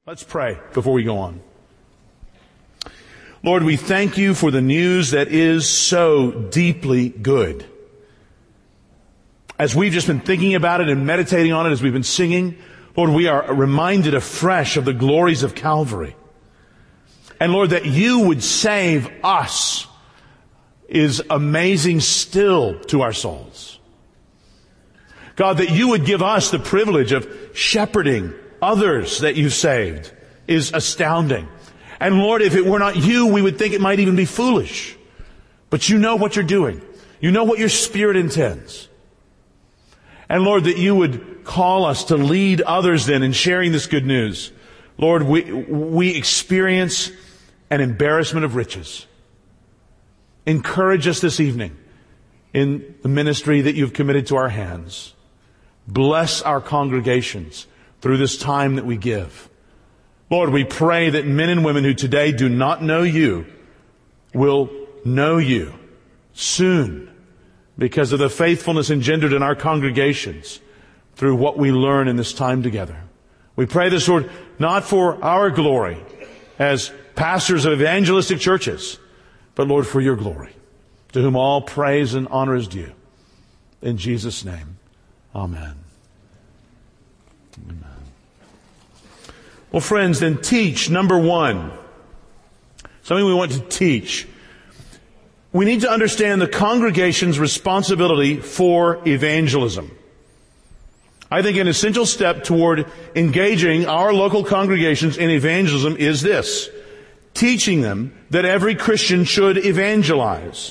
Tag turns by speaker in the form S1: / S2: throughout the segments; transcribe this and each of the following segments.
S1: Let's pray before we go on. Lord, we thank you for the news that is so deeply good. As we've just been thinking about it and meditating on it as we've been singing, Lord, we are reminded afresh of the glories of Calvary. And Lord, that you would save us is amazing still to our souls. God, that you would give us the privilege of shepherding others that you saved is astounding. And Lord, if it were not you, we would think it might even be foolish. But you know what you're doing. You know what your Spirit intends. And Lord, that you would call us to lead others then in sharing this good news. Lord, we experience an embarrassment of riches. Encourage us this evening in the ministry that you've committed to our hands. Bless our congregations through this time that we give. Lord, we pray that men and women who today do not know you will know you soon because of the faithfulness engendered in our congregations through what we learn in this time together. We pray this, Lord, not for our glory as pastors of evangelistic churches, but Lord, for your glory, to whom all praise and honor is due. In Jesus' name, amen. Amen. Well, friends, then teach, number one. Something we want to teach. We need to understand the congregation's responsibility for evangelism. I think an essential step toward engaging our local congregations in evangelism is this: teaching them that every Christian should evangelize.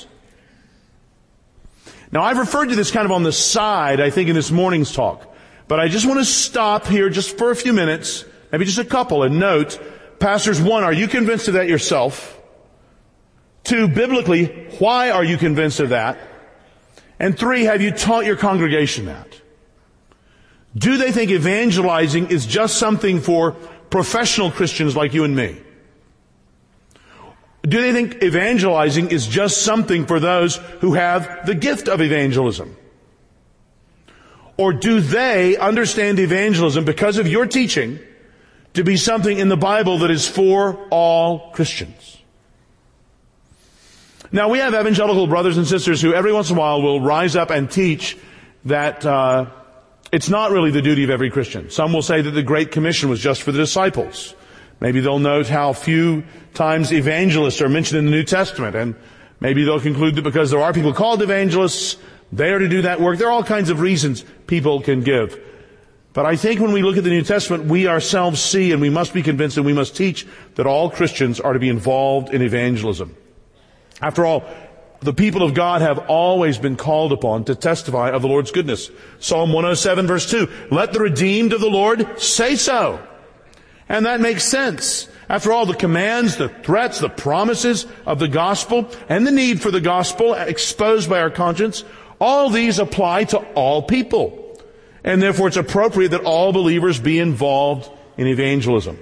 S1: Now, I've referred to this kind of on the side, I think, in this morning's talk. But I just want to stop here just for a few minutes, maybe just a couple, and note, pastors, 1, are you convinced of that yourself? 2, biblically, why are you convinced of that? And 3, have you taught your congregation that? Do they think evangelizing is just something for professional Christians like you and me? Do they think evangelizing is just something for those who have the gift of evangelism? Or do they understand evangelism because of your teaching to be something in the Bible that is for all Christians? Now, we have evangelical brothers and sisters who every once in a while will rise up and teach that it's not really the duty of every Christian. Some will say that the Great Commission was just for the disciples. Maybe they'll note how few times evangelists are mentioned in the New Testament, and maybe they'll conclude that because there are people called evangelists, they are to do that work. There are all kinds of reasons people can give. But I think when we look at the New Testament, we ourselves see, and we must be convinced, and we must teach that all Christians are to be involved in evangelism. After all, the people of God have always been called upon to testify of the Lord's goodness. Psalm 107 verse 2, let the redeemed of the Lord say so. And that makes sense. After all, the commands, the threats, the promises of the gospel, and the need for the gospel exposed by our conscience, all these apply to all people. And therefore it's appropriate that all believers be involved in evangelism.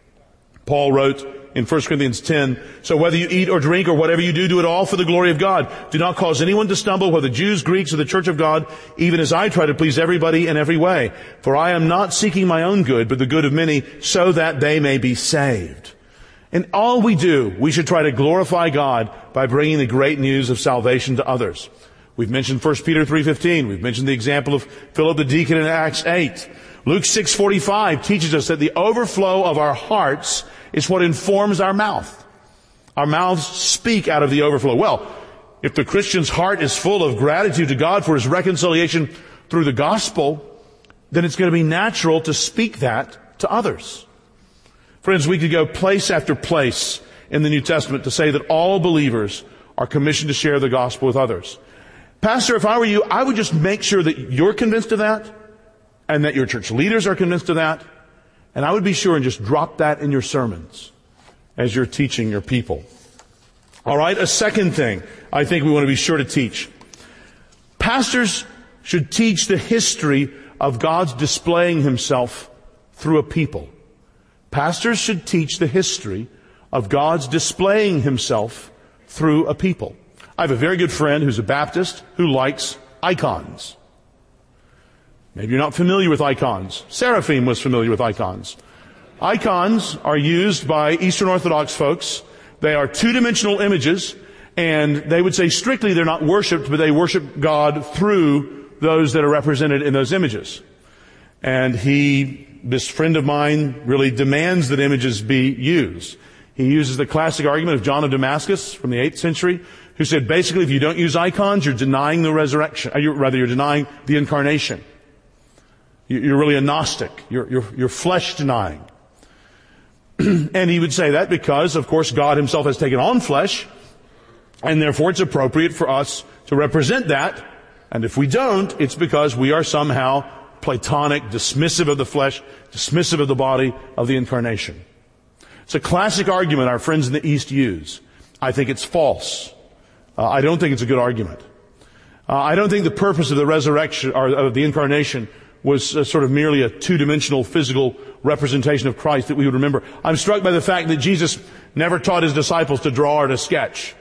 S1: Paul wrote in 1 Corinthians 10, so whether you eat or drink or whatever you do, do it all for the glory of God. Do not cause anyone to stumble, whether Jews, Greeks, or the church of God, even as I try to please everybody in every way. For I am not seeking my own good, but the good of many, so that they may be saved. In all we do, we should try to glorify God by bringing the great news of salvation to others. We've mentioned 1 Peter 3:15. We've mentioned the example of Philip the deacon in Acts 8. Luke 6:45 teaches us that the overflow of our hearts is what informs our mouth. Our mouths speak out of the overflow. Well, if the Christian's heart is full of gratitude to God for his reconciliation through the gospel, then it's going to be natural to speak that to others. Friends, we could go place after place in the New Testament to say that all believers are commissioned to share the gospel with others. Pastor, if I were you, I would just make sure that you're convinced of that and that your church leaders are convinced of that. And I would be sure and just drop that in your sermons as you're teaching your people. All right, a second thing I think we want to be sure to teach. Pastors should teach the history of God's displaying himself through a people. Pastors should teach the history of God's displaying himself through a people. I have a very good friend who's a Baptist who likes icons. Maybe you're not familiar with icons. Seraphim was familiar with icons. Icons are used by Eastern Orthodox folks. They are two-dimensional images, and they would say strictly they're not worshipped, but they worship God through those that are represented in those images. And this friend of mine, really demands that images be used. He uses the classic argument of John of Damascus from the 8th century, who said basically if you don't use icons, you're denying the resurrection. You're denying the incarnation. You're really a Gnostic. You're flesh denying. And he would say that because, of course, God himself has taken on flesh, and therefore it's appropriate for us to represent that. And if we don't, it's because we are somehow Platonic, dismissive of the flesh, dismissive of the body, of the incarnation. It's a classic argument our friends in the East use. I think it's false. I don't think it's a good argument. I don't think the purpose of the resurrection, or of the incarnation, was sort of merely a two-dimensional physical representation of Christ that we would remember. I'm struck by the fact that Jesus never taught his disciples to draw or to sketch.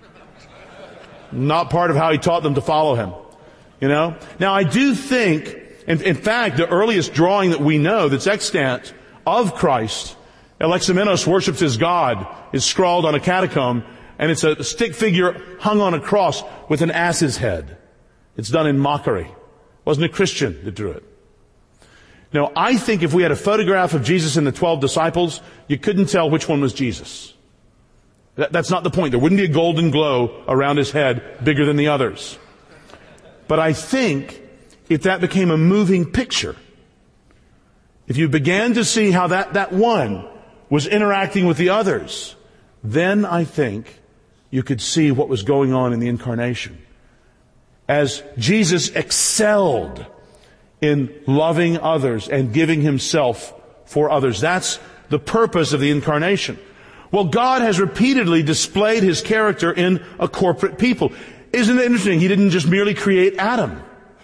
S1: Not part of how he taught them to follow him. You know? Now I do think, in fact, the earliest drawing that we know that's extant of Christ, Alexamenos worships his God, is scrawled on a catacomb, and it's a stick figure hung on a cross with an ass's head. It's done in mockery. It wasn't a Christian that drew it. Now, I think if we had a photograph of Jesus and the 12 disciples, you couldn't tell which one was Jesus. That's not the point. There wouldn't be a golden glow around his head bigger than the others. But I think if that became a moving picture, if you began to see how that one was interacting with the others, then I think you could see what was going on in the incarnation. As Jesus excelled in loving others and giving himself for others. That's the purpose of the incarnation. Well, God has repeatedly displayed his character in a corporate people. Isn't it interesting? He didn't just merely create Adam.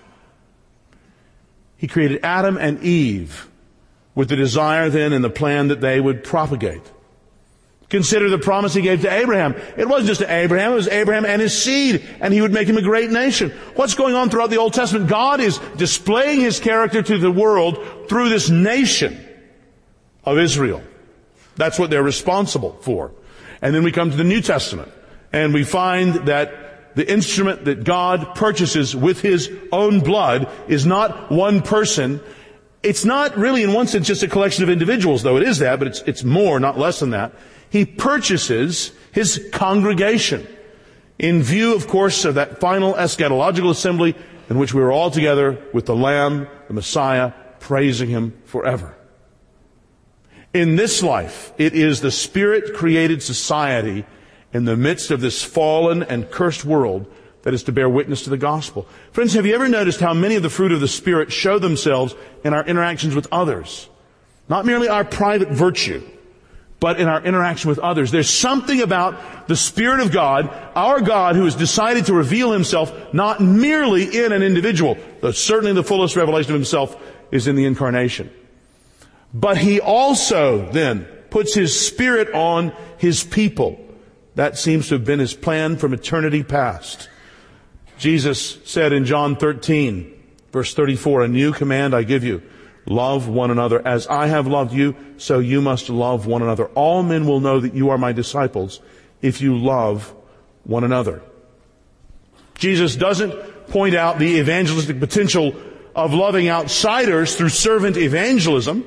S1: He created Adam and Eve with the desire then and the plan that they would propagate. Consider the promise he gave to Abraham. It wasn't just to Abraham, it was Abraham and his seed, and he would make him a great nation. What's going on throughout the Old Testament? God is displaying his character to the world through this nation of Israel. That's what they're responsible for. And then we come to the New Testament, and we find that the instrument that God purchases with his own blood is not one person. It's not really in one sense just a collection of individuals, though it is that, but it's more, not less than that. He purchases his congregation in view, of course, of that final eschatological assembly in which we were all together with the Lamb, the Messiah, praising him forever. In this life, it is the Spirit-created society in the midst of this fallen and cursed world that is to bear witness to the gospel. Friends, have you ever noticed how many of the fruit of the Spirit show themselves in our interactions with others? Not merely our private virtue, but in our interaction with others. There's something about the Spirit of God, our God, who has decided to reveal himself not merely in an individual, though certainly the fullest revelation of himself is in the incarnation. But he also then puts his Spirit on his people. That seems to have been his plan from eternity past. Jesus said in John 13, verse 34, "A new command I give you. Love one another. As I have loved you, so you must love one another. All men will know that you are my disciples if you love one another." Jesus doesn't point out the evangelistic potential of loving outsiders through servant evangelism,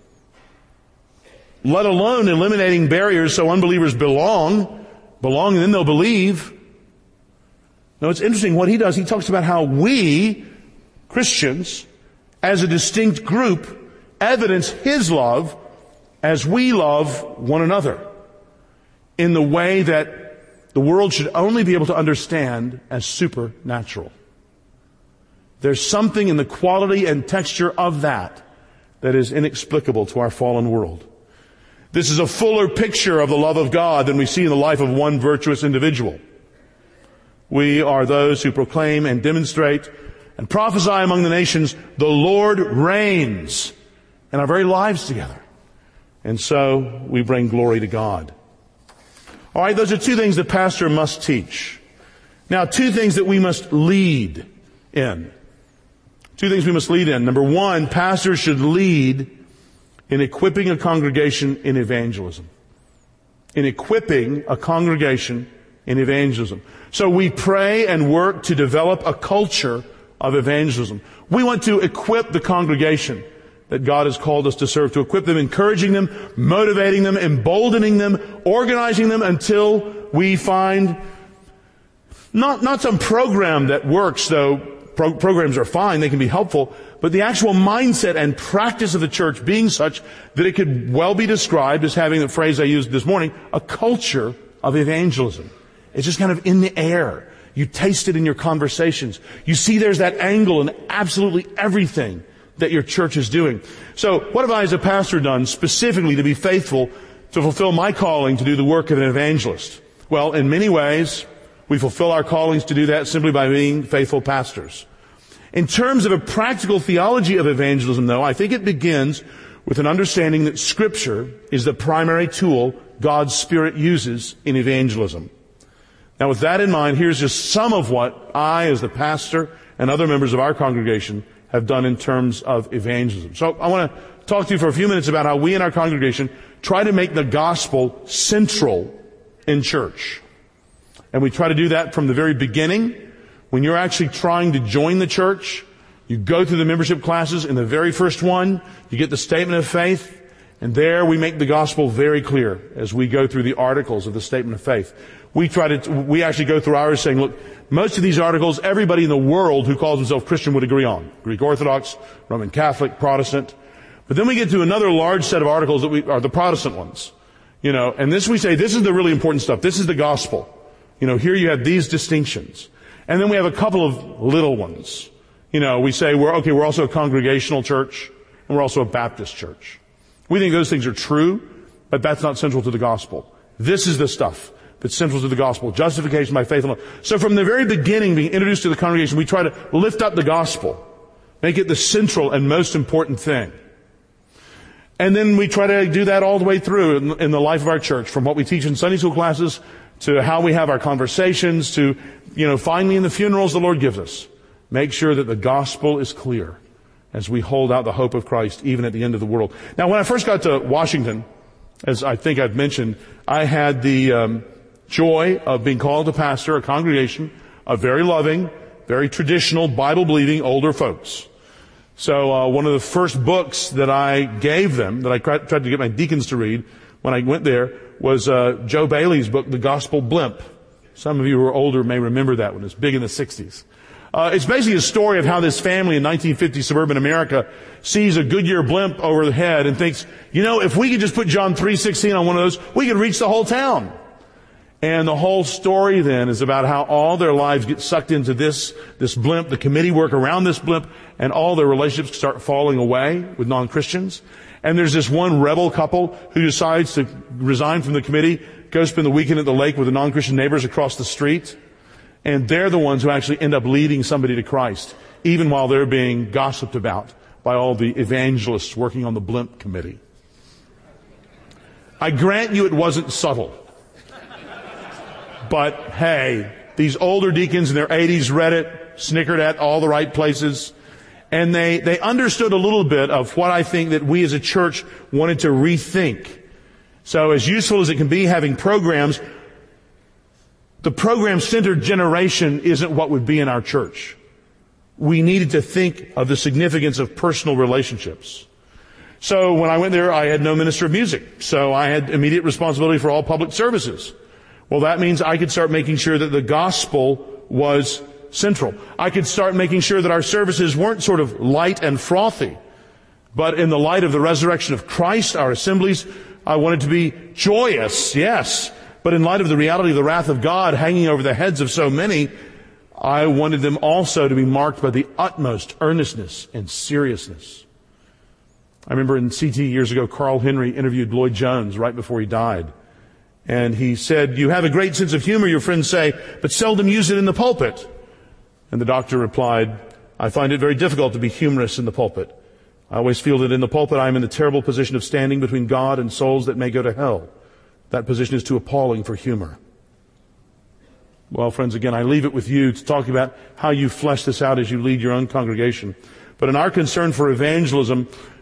S1: let alone eliminating barriers so unbelievers belong and then they'll believe. No, it's interesting what he does. He talks about how we, Christians, as a distinct group, evidence his love as we love one another in the way that the world should only be able to understand as supernatural. There's something in the quality and texture of that is inexplicable to our fallen world. This is a fuller picture of the love of God than we see in the life of one virtuous individual. We are those who proclaim and demonstrate and prophesy among the nations, the Lord reigns, in our very lives together. And so we bring glory to God. All right, those are two things the pastor must teach. Now, two things that we must lead in. Two things we must lead in. Number one, pastors should lead in equipping a congregation in evangelism. In equipping a congregation in evangelism. So we pray and work to develop a culture of evangelism. We want to equip the congregation that God has called us to serve, to equip them, encouraging them, motivating them, emboldening them, organizing them until we find not some program that works, though programs are fine, they can be helpful, but the actual mindset and practice of the church being such that it could well be described as having the phrase I used this morning, a culture of evangelism. It's just kind of in the air. You taste it in your conversations. You see there's that angle in absolutely everything that your church is doing. So what have I as a pastor done specifically to be faithful to fulfill my calling to do the work of an evangelist? Well, in many ways, we fulfill our callings to do that simply by being faithful pastors. In terms of a practical theology of evangelism, though, I think it begins with an understanding that Scripture is the primary tool God's Spirit uses in evangelism. Now, with that in mind, here's just some of what I, as the pastor, and other members of our congregation have done in terms of evangelism. So I want to talk to you for a few minutes about how we in our congregation try to make the gospel central in church. And we try to do that from the very beginning. When you're actually trying to join the church, you go through the membership classes. In the very first one, you get the statement of faith. And there we make the gospel very clear as we go through the articles of the statement of faith. We actually go through ours saying, look, most of these articles, everybody in the world who calls himself Christian would agree on. Greek Orthodox, Roman Catholic, Protestant. But then we get to another large set of articles that are the Protestant ones. And this we say, this is the really important stuff. This is the gospel. Here you have these distinctions. And then we have a couple of little ones. We say we're also a congregational church and we're also a Baptist church. We think those things are true, but that's not central to the gospel. This is the stuff that's central to the gospel. Justification by faith alone. So from the very beginning, being introduced to the congregation, we try to lift up the gospel. Make it the central and most important thing. And then we try to do that all the way through in the life of our church, from what we teach in Sunday school classes to how we have our conversations to, finally in the funerals the Lord gives us. Make sure that the gospel is clear as we hold out the hope of Christ even at the end of the world. Now, when I first got to Washington, as I think I've mentioned, I had the joy of being called to pastor a congregation of very loving, very traditional, Bible-believing older folks. So one of the first books that I gave them, that I tried to get my deacons to read when I went there, was Joe Bailey's book, The Gospel Blimp. Some of you who are older may remember that one. It's big in the 60s. It's basically a story of how this family in 1950 suburban America sees a Goodyear blimp over the head and thinks, if we could just put John 3:16 on one of those, we could reach the whole town. And the whole story then is about how all their lives get sucked into this blimp, the committee work around this blimp, and all their relationships start falling away with non-Christians. And there's this one rebel couple who decides to resign from the committee, go spend the weekend at the lake with the non-Christian neighbors across the street. And they're the ones who actually end up leading somebody to Christ, even while they're being gossiped about by all the evangelists working on the blimp committee. I grant you it wasn't subtle. But hey, these older deacons in their 80s read it, snickered at all the right places, and they understood a little bit of what I think that we as a church wanted to rethink. So as useful as it can be having programs, the program-centered generation isn't what would be in our church. We needed to think of the significance of personal relationships. So when I went there, I had no minister of music, so I had immediate responsibility for all public services. Well, that means I could start making sure that the gospel was central. I could start making sure that our services weren't sort of light and frothy, but in the light of the resurrection of Christ, our assemblies, I wanted to be joyous, yes, but in light of the reality of the wrath of God hanging over the heads of so many, I wanted them also to be marked by the utmost earnestness and seriousness. I remember in CT years ago, Carl Henry interviewed Lloyd Jones right before he died. And he said, "You have a great sense of humor," your friends say, "but seldom use it in the pulpit." And the doctor replied, "I find it very difficult to be humorous in the pulpit. I always feel that in the pulpit I am in the terrible position of standing between God and souls that may go to hell. That position is too appalling for humor." Well, friends, again, I leave it with you to talk about how you flesh this out as you lead your own congregation. But in our concern for evangelism,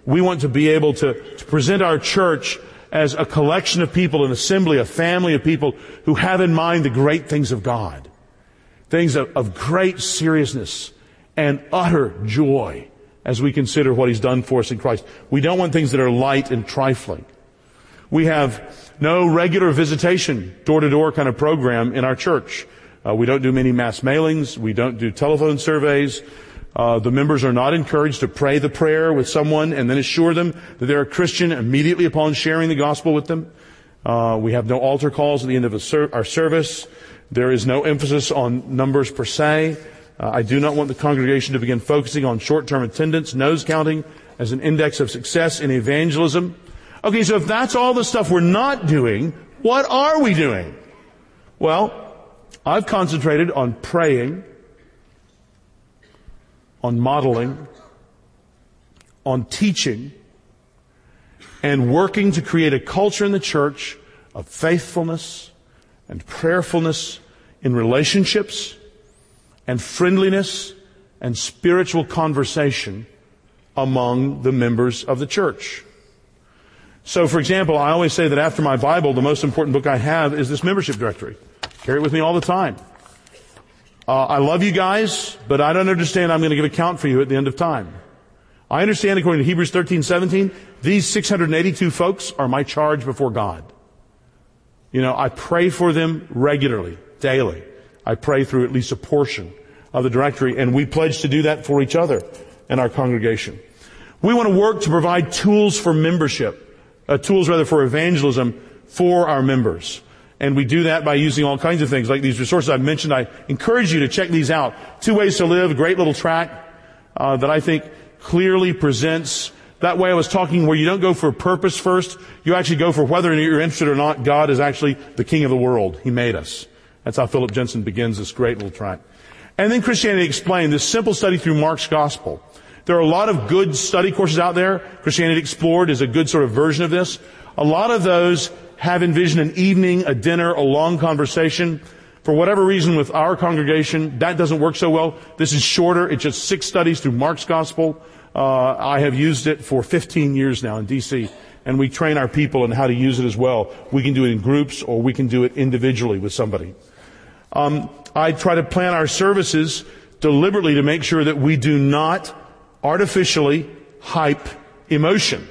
S1: We want to be able to present our church as a collection of people, an assembly, a family of people who have in mind the great things of God. Things of great seriousness and utter joy as we consider what He's done for us in Christ. We don't want things that are light and trifling. We have no regular visitation, door-to-door kind of program in our church. We don't do many mass mailings. We don't do telephone surveys. The members are not encouraged to pray the prayer with someone and then assure them that they're a Christian immediately upon sharing the gospel with them. We have no altar calls at the end of our service. There is no emphasis on numbers per se. I do not want the congregation to begin focusing on short-term attendance, nose counting as an index of success in evangelism. Okay, so if that's all the stuff we're not doing, what are we doing? Well, I've concentrated on praying, on modeling, on teaching, and working to create a culture in the church of faithfulness and prayerfulness in relationships and friendliness and spiritual conversation among the members of the church. So, for example, I always say that after my Bible, the most important book I have is this membership directory. Carry it with me all the time. I love you guys, but I don't understand I'm going to give account for you at the end of time. I understand, according to Hebrews 13:17, these 682 folks are my charge before God. I pray for them regularly, daily. I pray through at least a portion of the directory, and we pledge to do that for each other in our congregation. We want to work to provide tools for membership, for evangelism for our members. And we do that by using all kinds of things like these resources I've mentioned. I encourage you to check these out. 2 Ways to Live, a great little tract that I think clearly presents that way I was talking, where you don't go for a purpose first. You actually go for whether you're interested or not. God is actually the King of the world. He made us. That's how Philip Jensen begins this great little tract. And then Christianity Explained, this simple study through Mark's Gospel. There are a lot of good study courses out there. Christianity Explored is a good sort of version of this. A lot of those have envisioned an evening, a dinner, a long conversation. For whatever reason with our congregation, that doesn't work so well. This is shorter. It's just 6 studies through Mark's Gospel. I have used it for 15 years now in D.C., and we train our people in how to use it as well. We can do it in groups, or we can do it individually with somebody. I try to plan our services deliberately to make sure that we do not artificially hype emotion.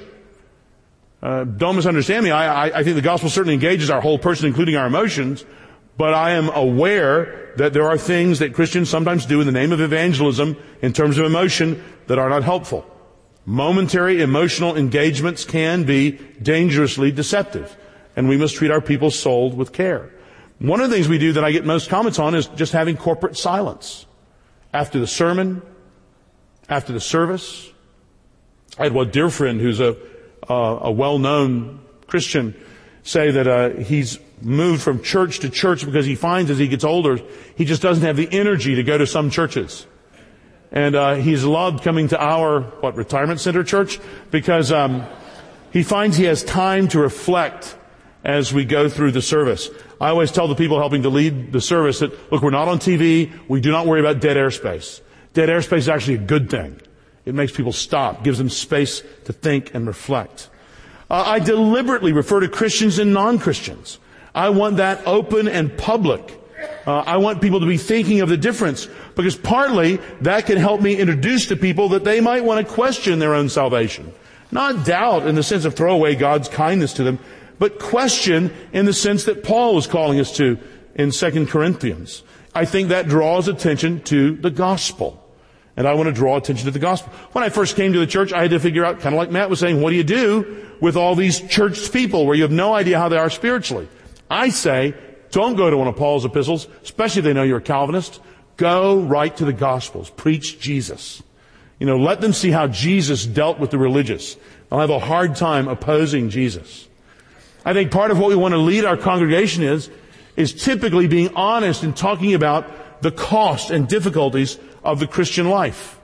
S1: Don't misunderstand me. I think the gospel certainly engages our whole person, including our emotions, but I am aware that there are things that Christians sometimes do in the name of evangelism in terms of emotion that are not helpful. Momentary emotional engagements can be dangerously deceptive, and we must treat our people's souls with care. One of the things we do that I get most comments on is just having corporate silence. After the sermon, after the service. I had one dear friend who's a well-known Christian say that he's moved from church to church because he finds as he gets older, he just doesn't have the energy to go to some churches. And he's loved coming to our, retirement center church? Because he finds he has time to reflect as we go through the service. I always tell the people helping to lead the service that, look, we're not on TV. We do not worry about dead airspace. Dead airspace is actually a good thing. It makes people stop, gives them space to think and reflect. I deliberately refer to Christians and non-Christians. I want that open and public. I want people to be thinking of the difference, because partly that can help me introduce to people that they might want to question their own salvation. Not doubt in the sense of throw away God's kindness to them, but question in the sense that Paul was calling us to in 2 Corinthians. I think that draws attention to the gospel. And I want to draw attention to the gospel. When I first came to the church, I had to figure out, kind of like Matt was saying, what do you do with all these church people where you have no idea how they are spiritually? I say, don't go to one of Paul's epistles, especially if they know you're a Calvinist. Go right to the Gospels. Preach Jesus. Let them see how Jesus dealt with the religious. They'll have a hard time opposing Jesus. I think part of what we want to lead our congregation is typically being honest and talking about the cost and difficulties of the Christian life.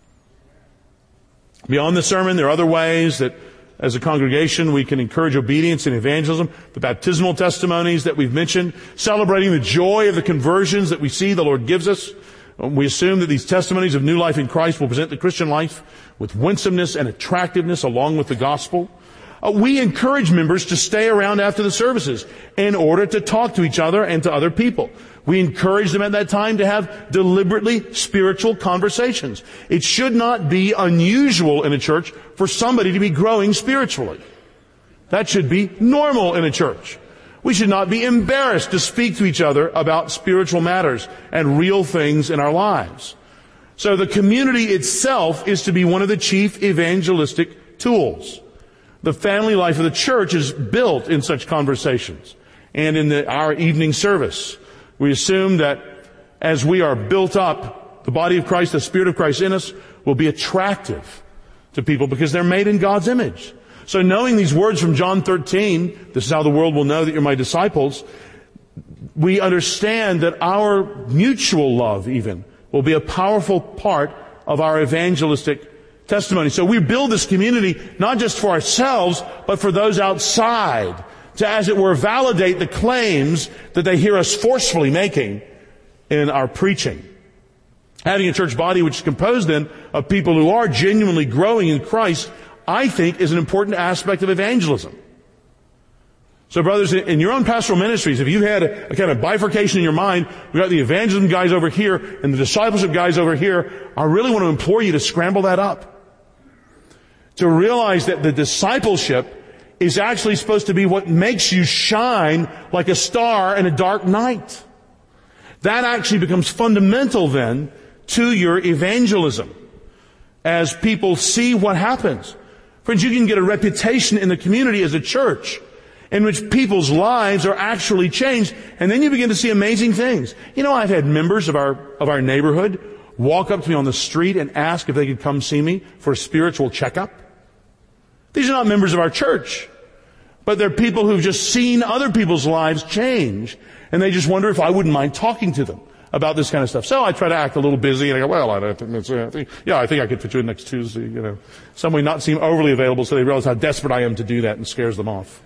S1: Beyond the sermon, there are other ways that as a congregation we can encourage obedience and evangelism. The baptismal testimonies that we've mentioned, celebrating the joy of the conversions that we see the Lord gives us. We assume that these testimonies of new life in Christ will present the Christian life with winsomeness and attractiveness along with the gospel. We encourage members to stay around after the services in order to talk to each other and to other people. We encourage them at that time to have deliberately spiritual conversations. It should not be unusual in a church for somebody to be growing spiritually. That should be normal in a church. We should not be embarrassed to speak to each other about spiritual matters and real things in our lives. So the community itself is to be one of the chief evangelistic tools. The family life of the church is built in such conversations. And in our evening service, we assume that as we are built up, the body of Christ, the Spirit of Christ in us, will be attractive to people because they're made in God's image. So knowing these words from John 13, this is how the world will know that you're my disciples, we understand that our mutual love even will be a powerful part of our evangelistic testimony. So we build this community not just for ourselves, but for those outside, to, as it were, validate the claims that they hear us forcefully making in our preaching. Having a church body which is composed then of people who are genuinely growing in Christ, I think, is an important aspect of evangelism. So brothers, in your own pastoral ministries, if you had a kind of bifurcation in your mind, we've got the evangelism guys over here and the discipleship guys over here, I really want to implore you to scramble that up. To realize that the discipleship is actually supposed to be what makes you shine like a star in a dark night. That actually becomes fundamental then to your evangelism as people see what happens. Friends, you can get a reputation in the community as a church in which people's lives are actually changed, and then you begin to see amazing things. You know, I've had members of our neighborhood walk up to me on the street and ask if they could come see me for a spiritual checkup. These are not members of our church, but they're people who've just seen other people's lives change, and they just wonder if I wouldn't mind talking to them about this kind of stuff. So I try to act a little busy, and I go, well, I think I could fit you in next Tuesday, you know. Some way not seem overly available so they realize how desperate I am to do that and scares them off.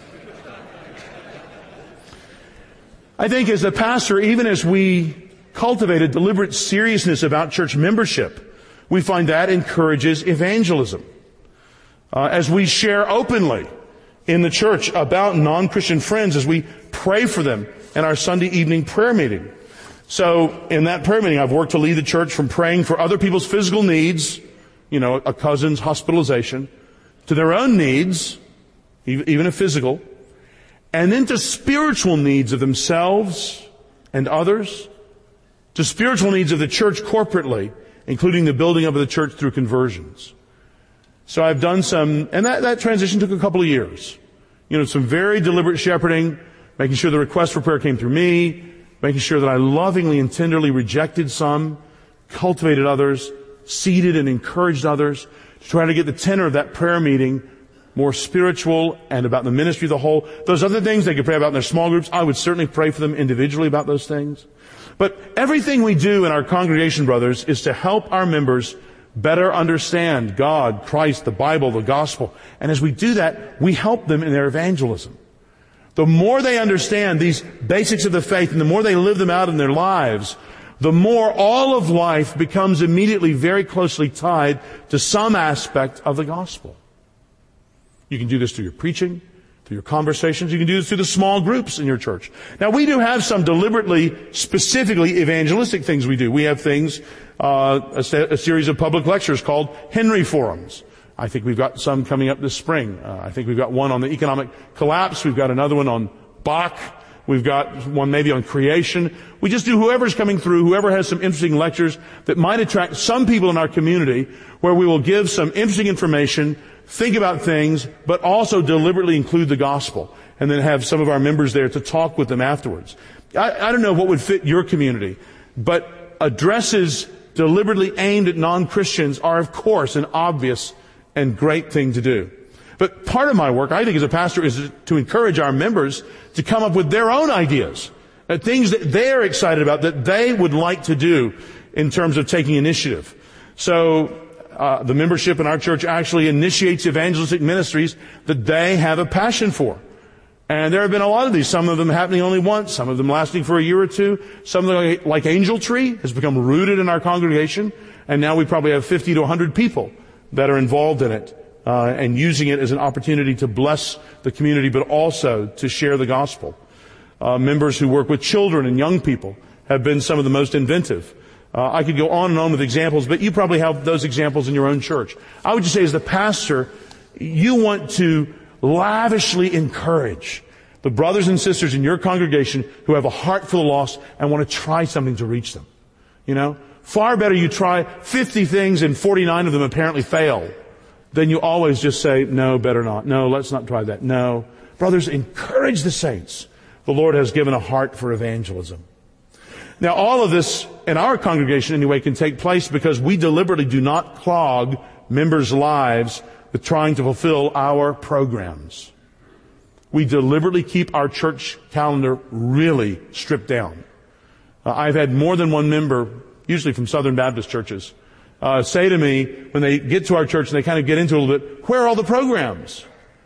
S1: I think as a pastor, even as we cultivate a deliberate seriousness about church membership, we find that encourages evangelism. As we share openly in the church about non-Christian friends, as we pray for them in our Sunday evening prayer meeting. So in that prayer meeting, I've worked to lead the church from praying for other people's physical needs, you know, a cousin's hospitalization, to their own needs, even a physical, and then to spiritual needs of themselves and others, to spiritual needs of the church corporately, including the building up of the church through conversions. So I've done some, and that transition took a couple of years. You know, some very deliberate shepherding, making sure the request for prayer came through me, making sure that I lovingly and tenderly rejected some, cultivated others, seeded and encouraged others, to try to get the tenor of that prayer meeting more spiritual and about the ministry of the whole. Those other things they could pray about in their small groups, I would certainly pray for them individually about those things. But everything we do in our congregation, brothers, is to help our members better understand God, Christ, the Bible, the gospel. And as we do that, we help them in their evangelism. The more they understand these basics of the faith and the more they live them out in their lives, the more all of life becomes immediately very closely tied to some aspect of the gospel. You can do this through your preaching, through your conversations. You can do this through the small groups in your church. Now, we do have some deliberately, specifically evangelistic things we do. We have things, a series of public lectures called Henry Forums. I think we've got some coming up this spring. I think we've got one on the economic collapse. We've got another one on Bach. We've got one maybe on creation. We just do whoever's coming through, whoever has some interesting lectures that might attract some people in our community, where we will give some interesting information, think about things, but also deliberately include the gospel, and then have some of our members there to talk with them afterwards. I don't know what would fit your community, but addresses deliberately aimed at non-Christians are, of course, an obvious and great thing to do. But part of my work, I think, as a pastor, is to encourage our members to come up with their own ideas, things that they're excited about, that they would like to do in terms of taking initiative. So the membership in our church actually initiates evangelistic ministries that they have a passion for. And there have been a lot of these, some of them happening only once, some of them lasting for a year or two. Some of them, like Angel Tree, has become rooted in our congregation, and now we probably have 50 to 100 people that are involved in it, and using it as an opportunity to bless the community, but also to share the gospel. Members who work with children and young people have been some of the most inventive. I could go on and on with examples, but you probably have those examples in your own church. I would just say, as the pastor, you want to lavishly encourage the brothers and sisters in your congregation who have a heart for the lost and want to try something to reach them. You know, far better you try 50 things and 49 of them apparently fail than you always just say, no, better not. No, let's not try that. No. Brothers, encourage the saints. The Lord has given a heart for evangelism. Now, all of this in our congregation anyway can take place because we deliberately do not clog members' lives with trying to fulfill our programs. We deliberately keep our church calendar really stripped down. I've had more than one member, usually from Southern Baptist churches, say to me when they get to our church and they kind of get into it a little bit, where are all the programs?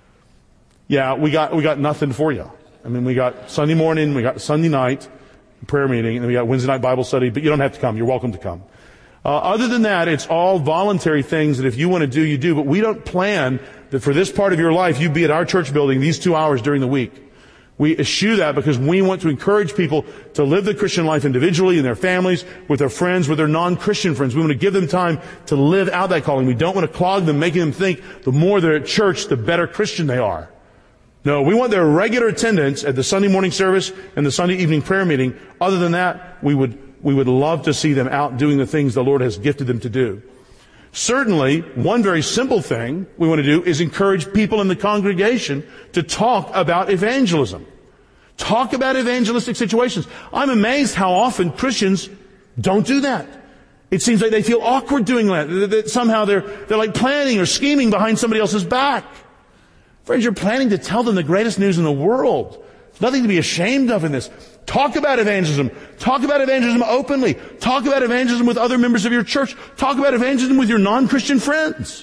S1: Yeah, we got nothing for you. I mean, we got Sunday morning, we got Sunday night prayer meeting, and we got Wednesday night Bible study, but you don't have to come. You're welcome to come. Other than that, it's all voluntary things that if you want to do, you do, but we don't plan that for this part of your life, you be at our church building these 2 hours during the week. We eschew that because we want to encourage people to live the Christian life individually in their families, with their friends, with their non-Christian friends. We want to give them time to live out that calling. We don't want to clog them, making them think the more they're at church, the better Christian they are. No, we want their regular attendance at the Sunday morning service and the Sunday evening prayer meeting. Other than that, we would love to see them out doing the things the Lord has gifted them to do. Certainly, one very simple thing we want to do is encourage people in the congregation to talk about evangelism. Talk about evangelistic situations. I'm amazed how often Christians don't do that. It seems like they feel awkward doing that somehow they're like planning or scheming behind somebody else's back. Friends, you're planning to tell them the greatest news in the world. There's nothing to be ashamed of in this. Talk about evangelism. Talk about evangelism openly. Talk about evangelism with other members of your church. Talk about evangelism with your non-Christian friends.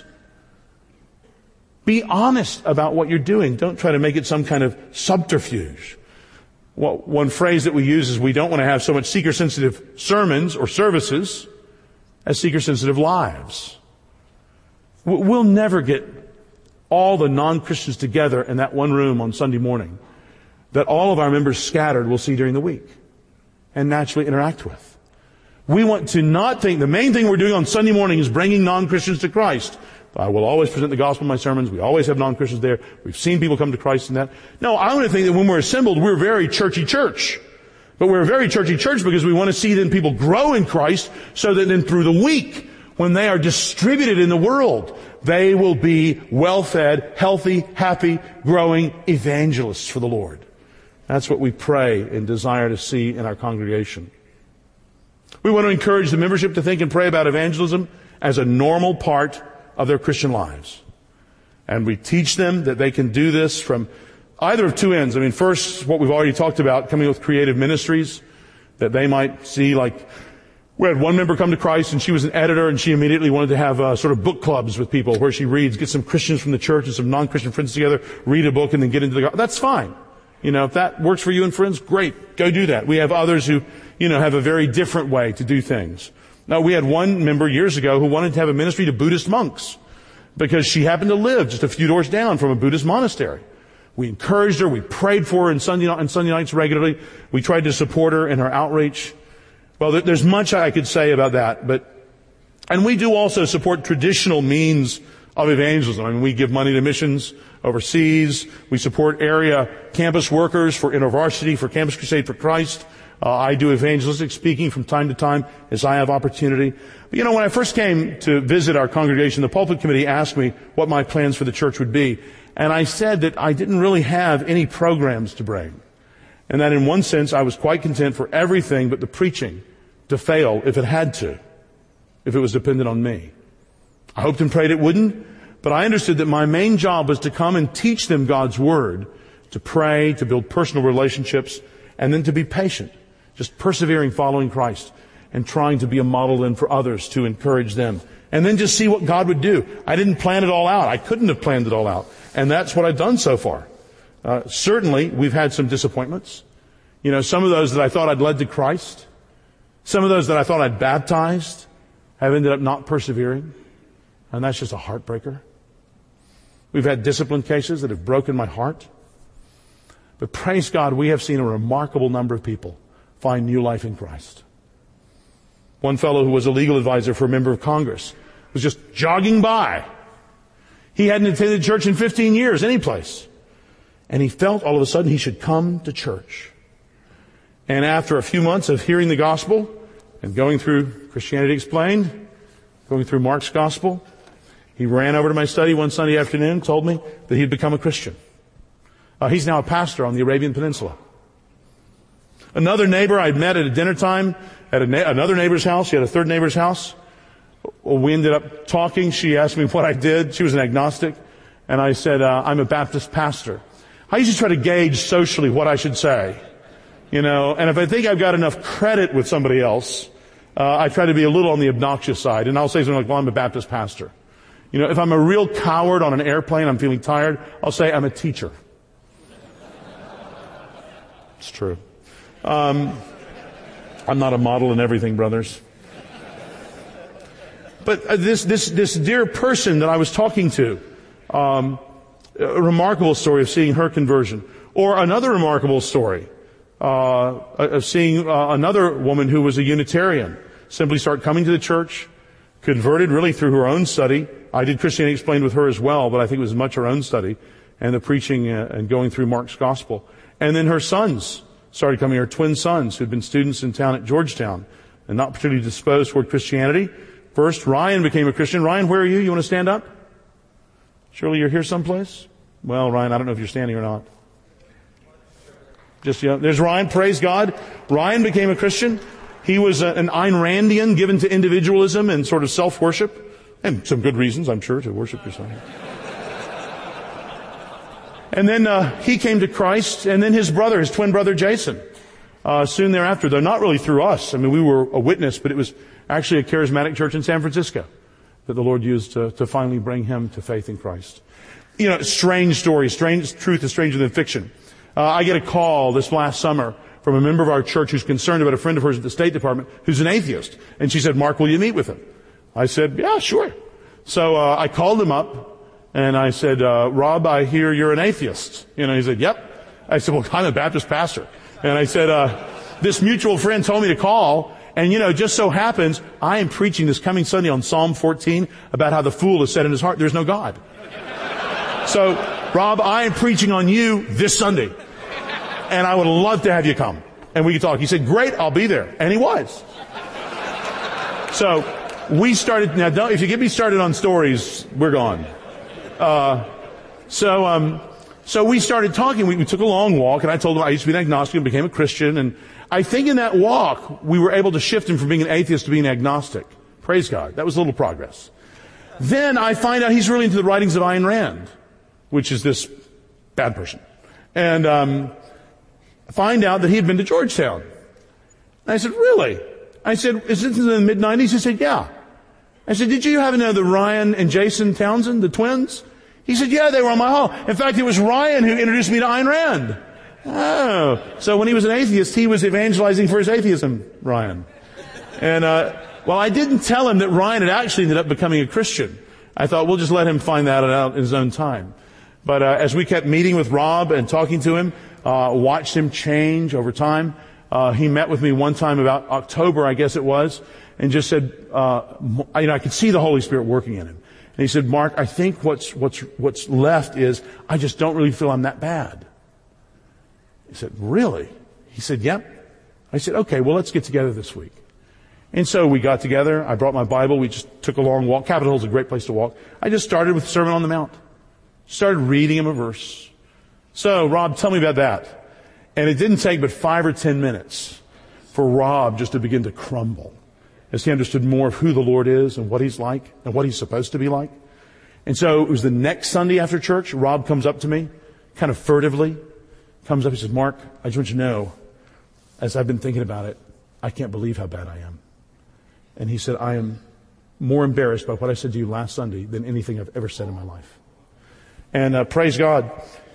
S1: Be honest about what you're doing. Don't try to make it some kind of subterfuge. Well, one phrase that we use is we don't want to have so much seeker-sensitive sermons or services as seeker-sensitive lives. We'll never get all the non-Christians together in that one room on Sunday morning that all of our members scattered will see during the week and naturally interact with. We want to not think the main thing we're doing on Sunday morning is bringing non-Christians to Christ. I will always present the gospel in my sermons. We always have non-Christians there. We've seen people come to Christ in that. No, I want to think that when we're assembled, we're very churchy church. But we're a very churchy church because we want to see then people grow in Christ so that then through the week, when they are distributed in the world, they will be well-fed, healthy, happy, growing evangelists for the Lord. That's what we pray and desire to see in our congregation. We want to encourage the membership to think and pray about evangelism as a normal part of their Christian lives. And we teach them that they can do this from either of two ends. I mean, first, what we've already talked about, coming with creative ministries, that they might see, like, we had one member come to Christ and she was an editor and she immediately wanted to have sort of book clubs with people where she reads, get some Christians from the church and some non-Christian friends together, read a book and then get into the gospel. That's fine. You know, if that works for you and friends, great. Go do that. We have others who, have a very different way to do things. Now, we had one member years ago who wanted to have a ministry to Buddhist monks because she happened to live just a few doors down from a Buddhist monastery. We encouraged her. We prayed for her on Sunday nights regularly. We tried to support her in her outreach. Well, there's much I could say about that, and we do also support traditional means of evangelism. I mean, we give money to missions overseas. We support area campus workers for InterVarsity, for Campus Crusade for Christ. I do evangelistic speaking from time to time as I have opportunity. But when I first came to visit our congregation, the pulpit committee asked me what my plans for the church would be. And I said that I didn't really have any programs to bring. And that in one sense, I was quite content for everything but the preaching to fail if it had to, if it was dependent on me. I hoped and prayed it wouldn't, but I understood that my main job was to come and teach them God's Word, to pray, to build personal relationships, and then to be patient, just persevering, following Christ, and trying to be a model then for others to encourage them. And then just see what God would do. I didn't plan it all out. I couldn't have planned it all out. And that's what I've done so far. Certainly, we've had some disappointments. You know, some of those that I thought I'd led to Christ, some of those that I thought I'd baptized, have ended up not persevering. And that's just a heartbreaker. We've had discipline cases that have broken my heart. But praise God, we have seen a remarkable number of people find new life in Christ. One fellow who was a legal advisor for a member of Congress was just jogging by. He hadn't attended church in 15 years, any place. And he felt all of a sudden he should come to church. And after a few months of hearing the gospel and going through Christianity Explained, going through Mark's gospel, he ran over to my study one Sunday afternoon, told me that he'd become a Christian. He's now a pastor on the Arabian Peninsula. Another neighbor I'd met at a dinner time at another neighbor's house. She had a third neighbor's house. We ended up talking. She asked me what I did. She was an agnostic. And I said, I'm a Baptist pastor. I usually try to gauge socially what I should say. You know, and if I think I've got enough credit with somebody else, I try to be a little on the obnoxious side. And I'll say something like, well, I'm a Baptist pastor. You know, if I'm a real coward on an airplane, I'm feeling tired, I'll say I'm a teacher. It's true. I'm not a model in everything, brothers. But this dear person that I was talking to, a remarkable story of seeing her conversion. Or another remarkable story of seeing another woman who was a Unitarian simply start coming to the church, converted really through her own study. I did Christianity Explained with her as well, but I think it was much her own study and the preaching and going through Mark's gospel. And then her sons started coming, her twin sons who'd been students in town at Georgetown and not particularly disposed toward Christianity. First, Ryan became a Christian. Ryan, where are you? You want to stand up? Surely you're here someplace? Well, Ryan, I don't know if you're standing or not. Just, yeah, there's Ryan. Praise God. Ryan became a Christian. He was an Ayn Randian, given to individualism and sort of self-worship. And some good reasons, I'm sure, to worship yourself. And then he came to Christ, and then his brother, his twin brother Jason, soon thereafter, though not really through us. I mean, we were a witness, but it was actually a charismatic church in San Francisco that the Lord used to finally bring him to faith in Christ. You know, strange story. Strange truth is stranger than fiction. I get a call this last summer from a member of our church who's concerned about a friend of hers at the State Department who's an atheist. And she said, Mark, will you meet with him? I said, yeah, sure. So I called him up. And I said, Rob, I hear you're an atheist. You know, he said, yep. I said, well, I'm a Baptist pastor. And I said, this mutual friend told me to call. And, you know, just so happens, I am preaching this coming Sunday on Psalm 14 about how the fool has said in his heart, there's no God. So, Rob, I am preaching on you this Sunday. And I would love to have you come. And we could talk. He said, great, I'll be there. And he was. So, we started, now if you get me started on stories, we're gone. So we started talking. We took a long walk, and I told him I used to be an agnostic and became a Christian. And I think in that walk, we were able to shift him from being an atheist to being agnostic. Praise God. That was a little progress. Then I find out he's really into the writings of Ayn Rand, which is this bad person. And find out that he had been to Georgetown. And I said, really? I said, is this in the mid-90s? He said, yeah. I said, did you happen to know the Ryan and Jason Townsend, the twins? He said, yeah, they were on my hall. In fact, it was Ryan who introduced me to Ayn Rand. Oh. So when he was an atheist, he was evangelizing for his atheism, Ryan. And, well, I didn't tell him that Ryan had actually ended up becoming a Christian. I thought we'll just let him find that out in his own time. But, as we kept meeting with Rob and talking to him, watched him change over time, he met with me one time about October, I guess it was, and just said, I could see the Holy Spirit working in him. And he said, Mark, I think what's left is I just don't really feel I'm that bad. He said, really? He said, yep. I said, okay, well, let's get together this week. And so we got together. I brought my Bible. We just took a long walk. Capitol Hill's a great place to walk. I just started with the Sermon on the Mount. Started reading him a verse. So, Rob, tell me about that. And it didn't take but 5 or 10 minutes for Rob just to begin to crumble as he understood more of who the Lord is and what he's like and what he's supposed to be like. And so it was the next Sunday after church, Rob comes up to me, kind of furtively, comes up, he says, Mark, I just want you to know, as I've been thinking about it, I can't believe how bad I am. And he said, I am more embarrassed by what I said to you last Sunday than anything I've ever said in my life. And praise God,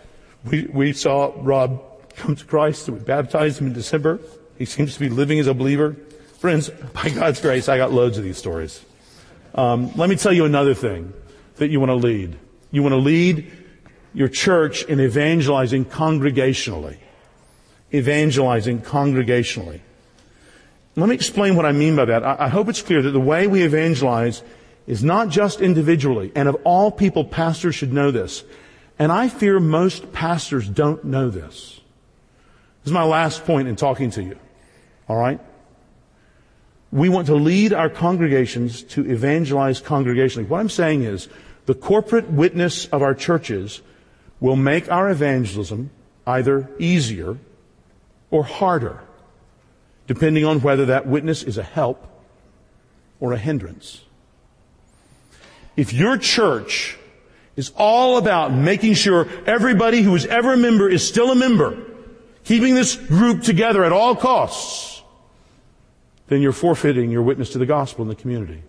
S1: We saw Rob come to Christ. We baptized him in December. He seems to be living as a believer. Friends, by God's grace, I got loads of these stories. Let me tell you another thing that you want to lead. You want to lead your church in evangelizing congregationally. Evangelizing congregationally. Let me explain what I mean by that. I hope it's clear that the way we evangelize is not just individually. And of all people, pastors should know this. And I fear most pastors don't know this. This is my last point in talking to you. All right? We want to lead our congregations to evangelize congregationally. What I'm saying is the corporate witness of our churches will make our evangelism either easier or harder, depending on whether that witness is a help or a hindrance. If your church is all about making sure everybody who is ever a member is still a member, keeping this group together at all costs, then you're forfeiting your witness to the gospel in the community.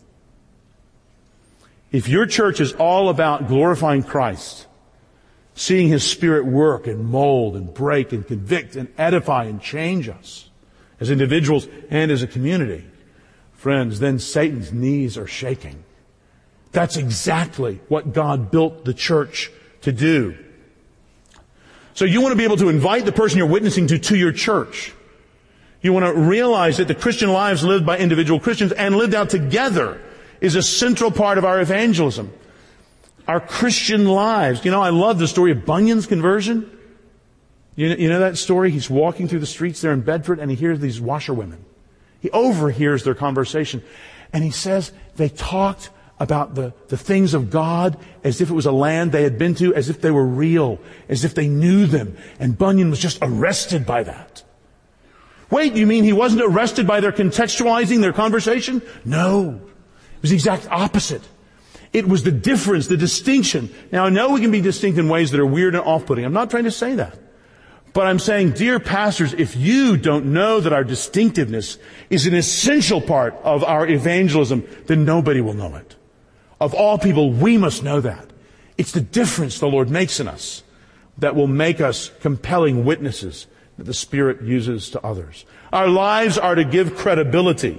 S1: If your church is all about glorifying Christ, seeing His Spirit work and mold and break and convict and edify and change us as individuals and as a community, friends, then Satan's knees are shaking. That's exactly what God built the church to do. So you want to be able to invite the person you're witnessing to your church. You want to realize that the Christian lives lived by individual Christians and lived out together is a central part of our evangelism. Our Christian lives. You know, I love the story of Bunyan's conversion. You know that story? He's walking through the streets there in Bedford and he hears these washerwomen. He overhears their conversation and he says they talked about the things of God as if it was a land they had been to, as if they were real, as if they knew them. And Bunyan was just arrested by that. Wait, you mean he wasn't arrested by their contextualizing their conversation? No. It was the exact opposite. It was the difference, the distinction. Now, I know we can be distinct in ways that are weird and off-putting. I'm not trying to say that. But I'm saying, dear pastors, if you don't know that our distinctiveness is an essential part of our evangelism, then nobody will know it. Of all people, we must know that. It's the difference the Lord makes in us that will make us compelling witnesses that the Spirit uses to others. Our lives are to give credibility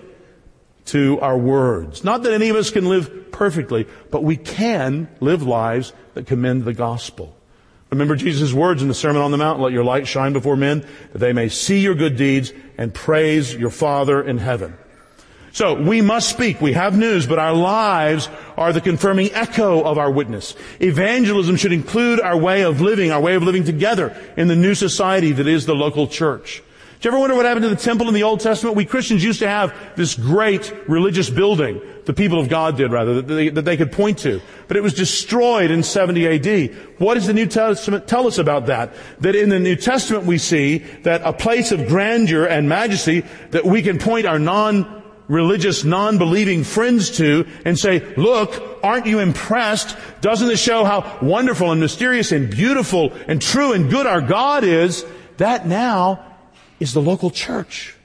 S1: to our words. Not that any of us can live perfectly, but we can live lives that commend the gospel. Remember Jesus' words in the Sermon on the Mount, let your light shine before men, that they may see your good deeds and praise your Father in heaven. So we must speak. We have news, but our lives are the confirming echo of our witness. Evangelism should include our way of living together in the new society that is the local church. Do you ever wonder what happened to the temple in the Old Testament? We Christians used to have this great religious building, the people of God did rather, that they could point to. But it was destroyed in 70 AD. What does the New Testament tell us about that? That in the New Testament we see that a place of grandeur and majesty that we can point our non-religious, non-believing friends to and say, look, aren't you impressed? Doesn't it show how wonderful and mysterious and beautiful and true and good our God is? That now is the local church.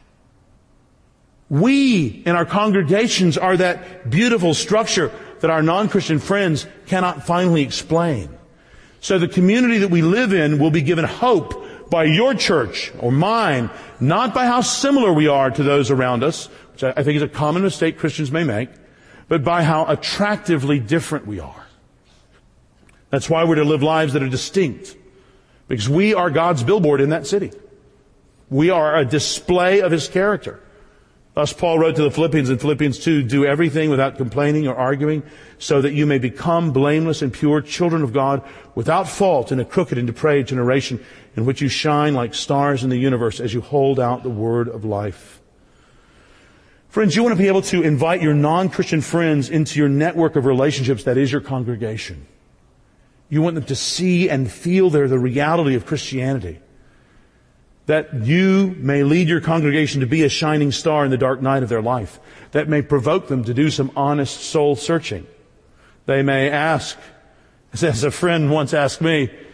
S1: We in our congregations are that beautiful structure that our non-Christian friends cannot finally explain. So the community that we live in will be given hope by your church or mine, not by how similar we are to those around us, which I think is a common mistake Christians may make, but by how attractively different we are. That's why we're to live lives that are distinct, because we are God's billboard in that city. We are a display of His character. Thus Paul wrote to the Philippians in Philippians 2, do everything without complaining or arguing, so that you may become blameless and pure children of God, without fault in a crooked and depraved generation, in which you shine like stars in the universe as you hold out the word of life. Friends, you want to be able to invite your non-Christian friends into your network of relationships that is your congregation. You want them to see and feel the reality of Christianity. That you may lead your congregation to be a shining star in the dark night of their life. That may provoke them to do some honest soul searching. They may ask, as a friend once asked me,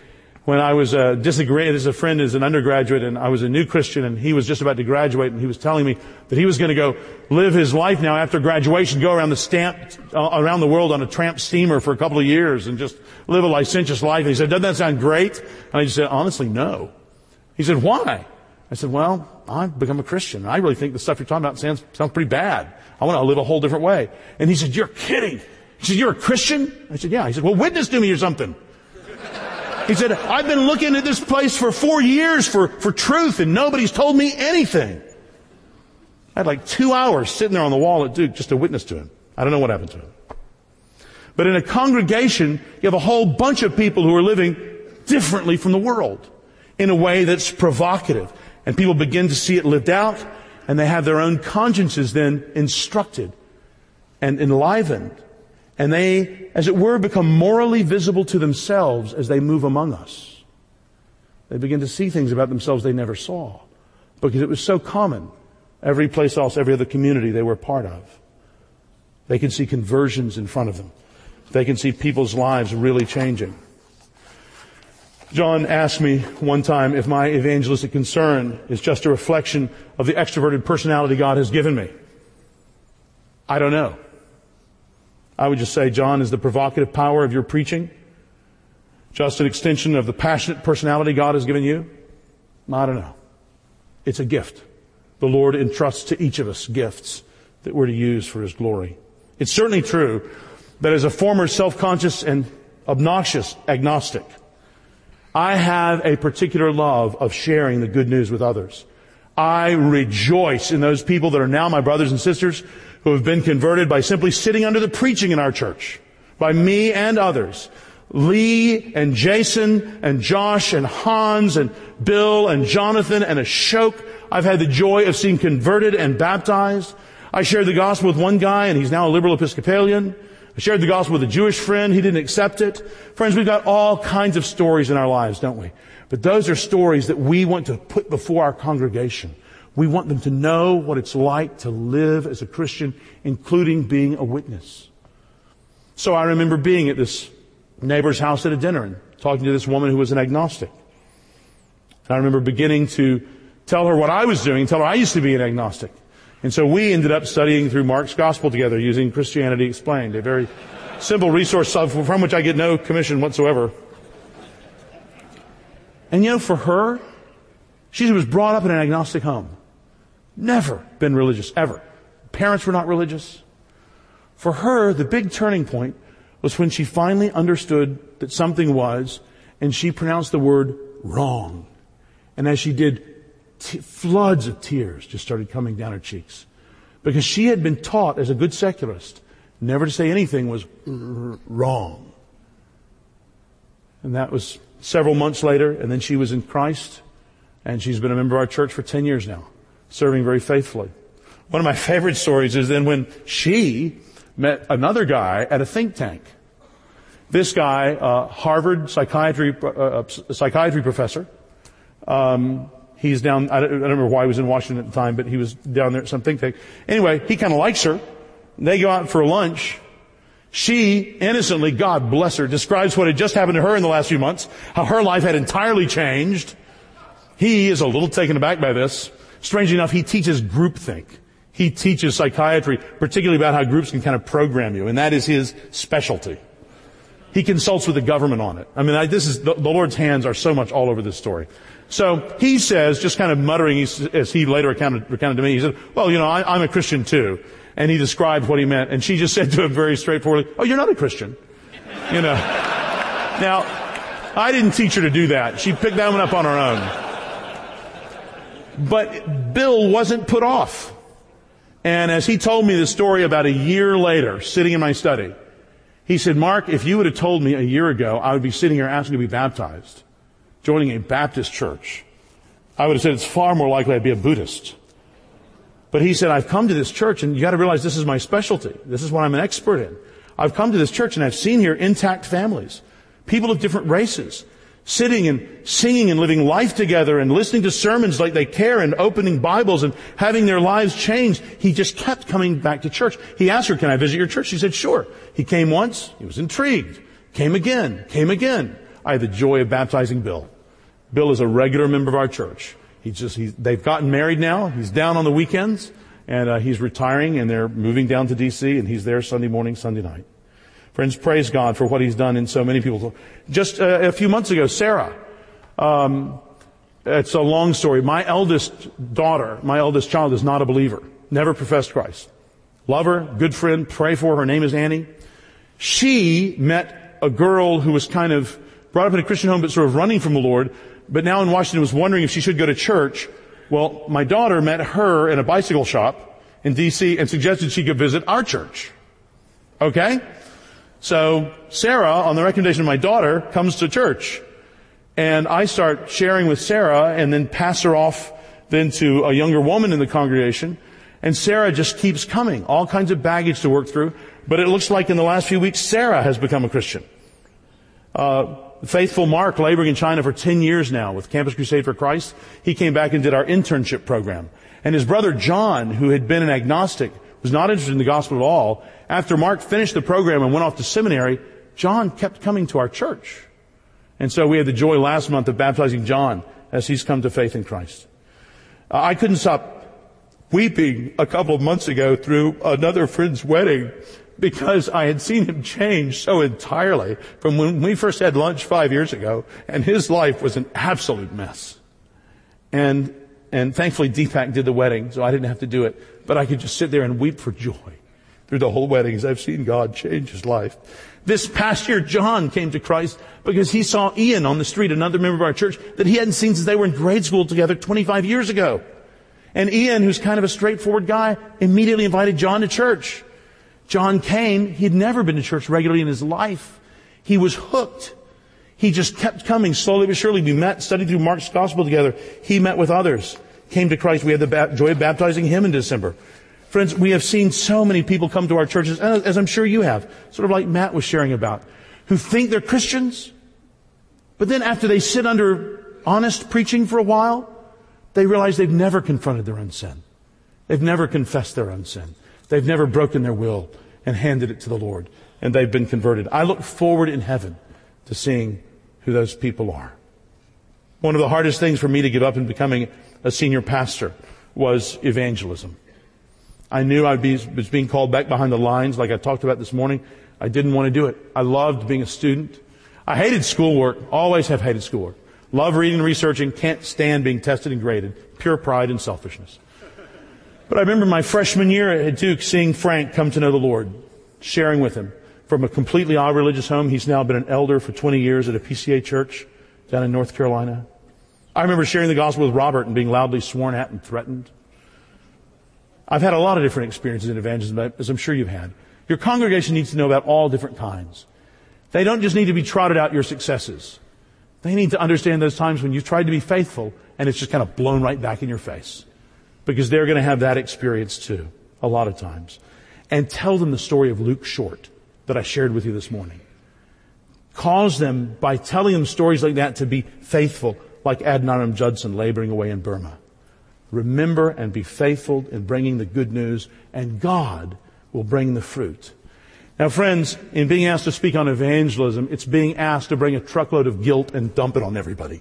S1: when I was disagreeing as a friend as an undergraduate, and I was a new Christian, and he was just about to graduate, and he was telling me that he was going to go live his life now after graduation, go around around the world on a tramp steamer for a couple of years and just live a licentious life. And he said, "Doesn't that sound great?" And I just said, "Honestly, no." He said, "Why?" I said, "Well, I've become a Christian. I really think the stuff you're talking about sounds pretty bad. I want to live a whole different way." And he said, "You're kidding." He said, "You're a Christian?" I said, "Yeah." He said, "Well, witness to me or something." He said, "I've been looking at this place for 4 years for truth, and nobody's told me anything." I had like 2 hours sitting there on the wall at Duke just to witness to him. I don't know what happened to him. But in a congregation, you have a whole bunch of people who are living differently from the world in a way that's provocative. And people begin to see it lived out, and they have their own consciences then instructed and enlivened. And they, as it were, become morally visible to themselves as they move among us. They begin to see things about themselves they never saw, because it was so common every place else, every other community they were part of. They can see conversions in front of them. They can see people's lives really changing. John asked me one time if my evangelistic concern is just a reflection of the extroverted personality God has given me. I don't know. I would just say, John, is the provocative power of your preaching just an extension of the passionate personality God has given you? I don't know. It's a gift. The Lord entrusts to each of us gifts that we're to use for His glory. It's certainly true that as a former self-conscious and obnoxious agnostic, I have a particular love of sharing the good news with others. I rejoice in those people that are now my brothers and sisters who have been converted by simply sitting under the preaching in our church, by me and others. Lee and Jason and Josh and Hans and Bill and Jonathan and Ashok. I've had the joy of seeing converted and baptized. I shared the gospel with one guy, and he's now a liberal Episcopalian. I shared the gospel with a Jewish friend. He didn't accept it. Friends, we've got all kinds of stories in our lives, don't we? But those are stories that we want to put before our congregation. We want them to know what it's like to live as a Christian, including being a witness. So I remember being at this neighbor's house at a dinner and talking to this woman who was an agnostic. And I remember beginning to tell her what I was doing, tell her I used to be an agnostic. And so we ended up studying through Mark's Gospel together using Christianity Explained, a very simple resource from which I get no commission whatsoever. And you know, for her, she was brought up in an agnostic home. Never been religious, ever. Parents were not religious. For her, the big turning point was when she finally understood that something was, and she pronounced the word wrong. And as she did, floods of tears just started coming down her cheeks. Because she had been taught as a good secularist never to say anything was wrong. And that was several months later, and then she was in Christ, and she's been a member of our church for 10 years now, serving very faithfully. One of my favorite stories is then when she met another guy at a think tank. This guy, Harvard psychiatry professor. He's down, I don't remember why he was in Washington at the time, but he was down there at some think tank. Anyway, he kind of likes her. They go out for lunch. She innocently, God bless her, describes what had just happened to her in the last few months, how her life had entirely changed. He is a little taken aback by this. Strangely enough, he teaches groupthink. He teaches psychiatry, particularly about how groups can kind of program you, and that is his specialty. He consults with the government on it. I mean, this is the Lord's hands are so much all over this story. So he says, just kind of muttering, as he later recounted to me, he said, "Well, you know, I'm a Christian too." And he described what he meant, and she just said to him very straightforwardly, "Oh, you're not a Christian." You know. Now, I didn't teach her to do that. She picked that one up on her own. But Bill wasn't put off. And as he told me the story about a year later, sitting in my study, he said, "Mark, if you would have told me a year ago I would be sitting here asking to be baptized, joining a Baptist church, I would have said it's far more likely I'd be a Buddhist." But he said, "I've come to this church, and you got to realize this is my specialty. This is what I'm an expert in. I've come to this church, and I've seen here intact families, people of different races, sitting and singing and living life together and listening to sermons like they care and opening Bibles and having their lives changed." He just kept coming back to church. He asked her, "Can I visit your church?" She said, "Sure." He came once. He was intrigued. Came again. I had the joy of baptizing Bill. Bill is a regular member of our church. They've gotten married now. He's down on the weekends, and he's retiring, and they're moving down to D.C., and he's there Sunday morning, Sunday night. Friends, praise God for what He's done in so many people. Just a few months ago, Sarah. It's a long story. My eldest child is not a believer. Never professed Christ. Love her, good friend, pray for her. Her name is Annie. She met a girl who was kind of brought up in a Christian home, but sort of running from the Lord, but now in Washington was wondering if she should go to church. Well, my daughter met her in a bicycle shop in D.C. and suggested she could visit our church. Okay? So Sarah, on the recommendation of my daughter, comes to church. And I start sharing with Sarah and then pass her off then to a younger woman in the congregation. And Sarah just keeps coming. All kinds of baggage to work through. But it looks like in the last few weeks, Sarah has become a Christian. Faithful Mark, laboring in China for 10 years now with Campus Crusade for Christ, he came back and did our internship program. And his brother John, who had been an agnostic, was not interested in the gospel at all. After Mark finished the program and went off to seminary, John kept coming to our church. And so we had the joy last month of baptizing John as he's come to faith in Christ. I couldn't stop weeping a couple of months ago through another friend's wedding because I had seen him change so entirely from when we first had lunch 5 years ago, and his life was an absolute mess. And thankfully Deepak did the wedding, so I didn't have to do it. But I could just sit there and weep for joy through the whole wedding as I've seen God change his life. This past year, John came to Christ because he saw Ian on the street, another member of our church, that he hadn't seen since they were in grade school together 25 years ago. And Ian, who's kind of a straightforward guy, immediately invited John to church. John came. He'd never been to church regularly in his life. He was hooked. He just kept coming slowly but surely. We met, studied through Mark's gospel together. He met with others, came to Christ. We had the joy of baptizing him in December. Friends, we have seen so many people come to our churches, as I'm sure you have, sort of like Matt was sharing about, who think they're Christians, but then after they sit under honest preaching for a while, they realize they've never confronted their own sin. They've never confessed their own sin. They've never broken their will and handed it to the Lord, and they've been converted. I look forward in heaven to seeing who those people are. One of the hardest things for me to give up in becoming a senior pastor was evangelism. I knew was being called back behind the lines like I talked about this morning. I didn't want to do it. I loved being a student. I hated schoolwork, always have hated schoolwork. Love reading and researching, can't stand being tested and graded. Pure pride and selfishness. But I remember my freshman year at Duke seeing Frank come to know the Lord, sharing with him. From a completely religious home, he's now been an elder for 20 years at a PCA church down in North Carolina. I remember sharing the gospel with Robert and being loudly sworn at and threatened. I've had a lot of different experiences in evangelism, as I'm sure you've had. Your congregation needs to know about all different kinds. They don't just need to be trotted out your successes. They need to understand those times when you've tried to be faithful and it's just kind of blown right back in your face. Because they're going to have that experience too, a lot of times. And tell them the story of Luke Short that I shared with you this morning. Cause them, by telling them stories like that, to be faithful, like Adoniram Judson laboring away in Burma. Remember and be faithful in bringing the good news, and God will bring the fruit. Now, friends, in being asked to speak on evangelism, it's being asked to bring a truckload of guilt and dump it on everybody.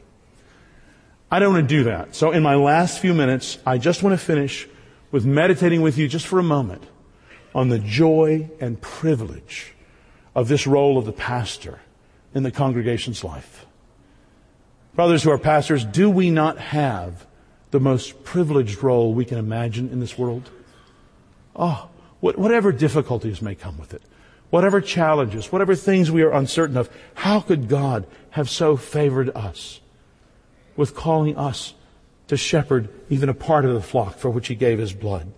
S1: I don't want to do that. So in my last few minutes, I just want to finish with meditating with you just for a moment on the joy and privilege of this role of the pastor in the congregation's life. Brothers who are pastors, do we not have the most privileged role we can imagine in this world? Oh, whatever difficulties may come with it, whatever challenges, whatever things we are uncertain of, how could God have so favored us with calling us to shepherd even a part of the flock for which He gave His blood?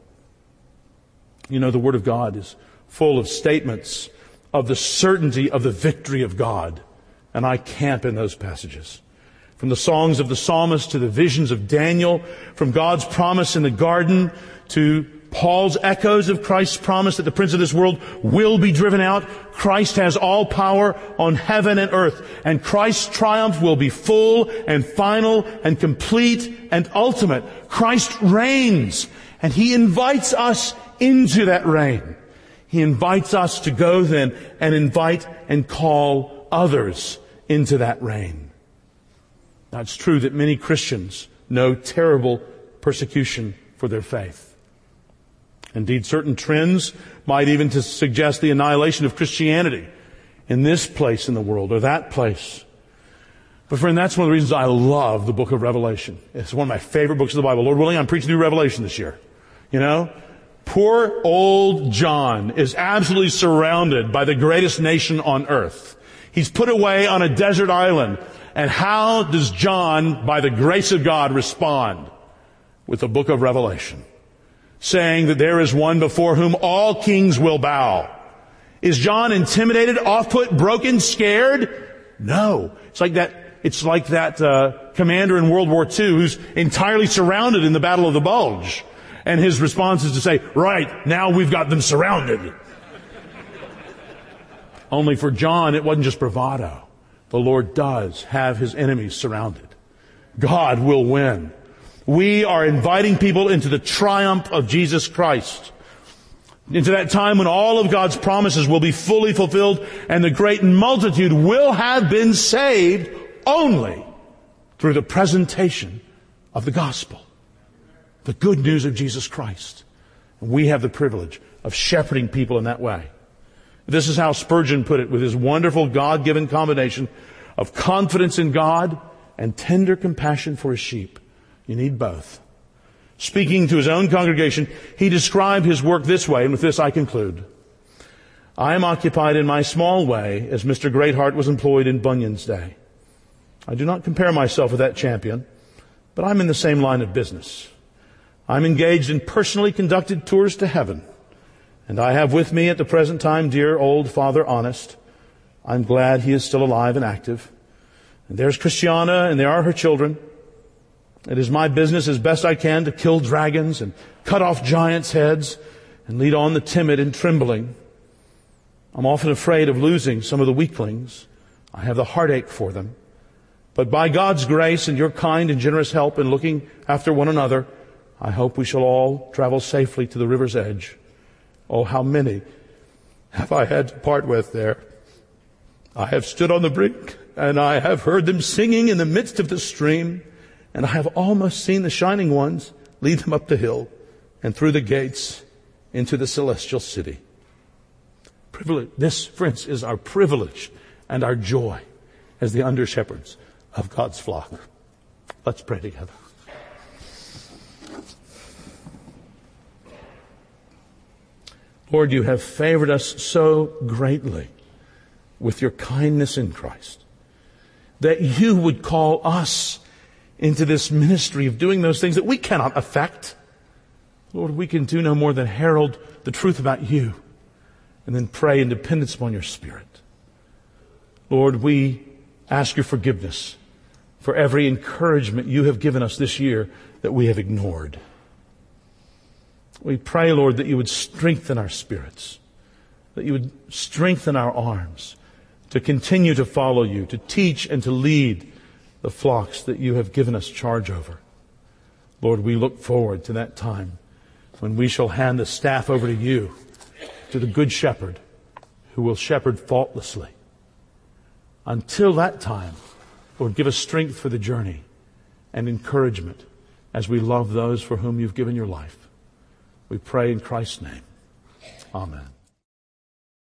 S1: You know, the Word of God is full of statements of the certainty of the victory of God, and I camp in those passages. From the songs of the psalmist to the visions of Daniel, from God's promise in the garden to Paul's echoes of Christ's promise that the prince of this world will be driven out. Christ has all power on heaven and earth, and Christ's triumph will be full and final and complete and ultimate. Christ reigns, and He invites us into that reign. He invites us to go then and invite and call others into that reign. Now, it's true that many Christians know terrible persecution for their faith. Indeed, certain trends might even to suggest the annihilation of Christianity in this place in the world or that place. But friend, that's one of the reasons I love the book of Revelation. It's one of my favorite books of the Bible. Lord willing, I'm preaching through Revelation this year. You know, poor old John is absolutely surrounded by the greatest nation on earth. He's put away on a desert island. And how does John, by the grace of God, respond? With the book of Revelation, saying that there is one before whom all kings will bow. Is John intimidated, off-put, broken, scared? No. It's like that commander in World War II who's entirely surrounded in the Battle of the Bulge. And his response is to say, right, now we've got them surrounded. Only for John, it wasn't just bravado. The Lord does have his enemies surrounded. God will win. We are inviting people into the triumph of Jesus Christ, into that time when all of God's promises will be fully fulfilled and the great multitude will have been saved only through the presentation of the gospel, the good news of Jesus Christ. And we have the privilege of shepherding people in that way. This is how Spurgeon put it with his wonderful God-given combination of confidence in God and tender compassion for his sheep. You need both. Speaking to his own congregation, he described his work this way, and with this I conclude. I am occupied in my small way as Mr. Greatheart was employed in Bunyan's day. I do not compare myself with that champion, but I'm in the same line of business. I'm engaged in personally conducted tours to heaven, and I have with me at the present time dear old Father Honest. I'm glad he is still alive and active. And there's Christiana, and there are her children. It is my business as best I can to kill dragons and cut off giants' heads and lead on the timid and trembling. I'm often afraid of losing some of the weaklings. I have the heartache for them. But by God's grace and your kind and generous help in looking after one another, I hope we shall all travel safely to the river's edge. Oh, how many have I had to part with there? I have stood on the brink, and I have heard them singing in the midst of the stream, and I have almost seen the shining ones lead them up the hill and through the gates into the celestial city. This, friends, is our privilege and our joy as the under-shepherds of God's flock. Let's pray together. Lord, you have favored us so greatly with your kindness in Christ that you would call us into this ministry of doing those things that we cannot affect. Lord, we can do no more than herald the truth about you and then pray in dependence upon your Spirit. Lord, we ask your forgiveness for every encouragement you have given us this year that we have ignored. We pray, Lord, that you would strengthen our spirits, that you would strengthen our arms to continue to follow you, to teach and to lead the flocks that you have given us charge over. Lord, we look forward to that time when we shall hand the staff over to you, to the Good Shepherd, who will shepherd faultlessly. Until that time, Lord, give us strength for the journey and encouragement as we love those for whom you've given your life. We pray in Christ's name. Amen.